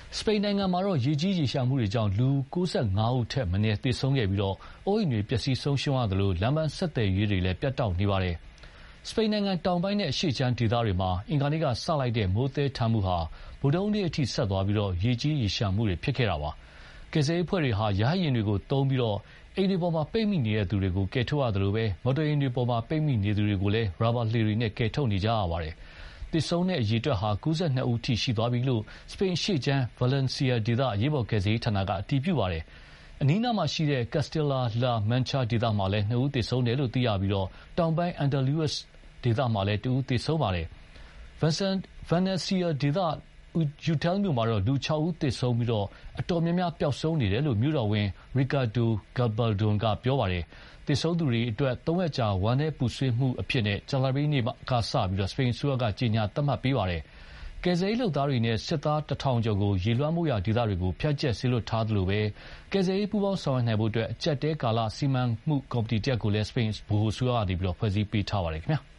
စပိန်နိုင်ငံမှာတော့ရေကြီးရေလျှံမှုတွေကြောင့်လူ95ဦးထက်မနည်းသေဆုံးခဲ့ပြီးအိုးအိမ်တွေပျက်စီးဆုံးရှုံးရသလိုလမ်းပန်းဆက်သွယ်ရေးတွေလည်းပြတ်တောက်နေပါတယ်။စပိန်နိုင်ငံတောင်ပိုင်းနဲ့အရှေ့ခြမ်းဒေသတွေမှာအင်္ဂါနေ့ကစလိုက်တဲ့မိုးသည်းထန်မှုဟာဗုဒ္ဓဟူးနေ့အထိဆက်သွားပြီးရေကြီးရေလျှံမှုတွေဖြစ်ခဲ့တာပါ။ကယ်ဆယ်ရေးအဖွဲ့တွေဟာရဟတ်ယာဉ်တွေကိုသုံးပြီးအိမ်တွေပေါ်မှာပိတ်မိနေတဲ့သူတွေကိုကယ်ထုတ်ရသလိုမော်တော်ယာဉ်တွေပေါ်မှာပိတ်မိနေသူတွေကိုလည်းရာဘာလှေတွေနဲ့ကယ်ထုတ်နေကြရပါတယ်။သေဆုံးတဲ့အရေအတွက်ဟာ92ဦးထိရှိသွားပြီလို့စပိန်အရှေ့ခြမ်းဗာလန်စီယာဒေသအရေးပေါ်ကယ်ဆယ်ရေးဌာနကအတည်ပြုပါတယ်။အနီးနားမှာရှိတဲ့ Castilla La Mancha ဒေသမှာလည်း2ဦးသေဆုံးတယ်လို့သိရပြီးတောင်ပိုင်း Andalus ဒေသမှာလည်း1ဦးသေဆုံးပါတယ်။ Valencia ဒေသUtel မြို့မှာတော့လူ6ဦးသေဆုံးပြီးအတော်များများပျောက်ဆုံးနေတယ်လို့မြို့တော်ဝန် Ricardo Gabaldon ကပြောပါတယ်။သေဆုံးသူတွေအတွက်3ရက်ကြာဝမ်းနည်းပူဆွေးမှုအဖြစ်ကြာသပတေးနေ့ကစပြီးစပိန်အစိုးရကကြေညာသတ်မှတ်ပေးပါတယ်။ကယ်ဆယ်ရေးလုပ်သားတွေနဲ့စစ်သား1000ကျော်ကိုရေလွှမ်းမိုးရာဒေသတွေကိုဖျက်ချက်ဆေးလွတ်ထားသလိုကယ်ဆယ်ရေးပူးပေါင်းဆောင်ရွက်နိုင်ဖို့အကြပ်တဲကာလစီမံမှုကော်မတီတရပ်ကိုလည်းစပိန်ဗဟိုအစိုးရကဖွဲ့စည်းပေးထားပါတယ်ခင်ဗျာ။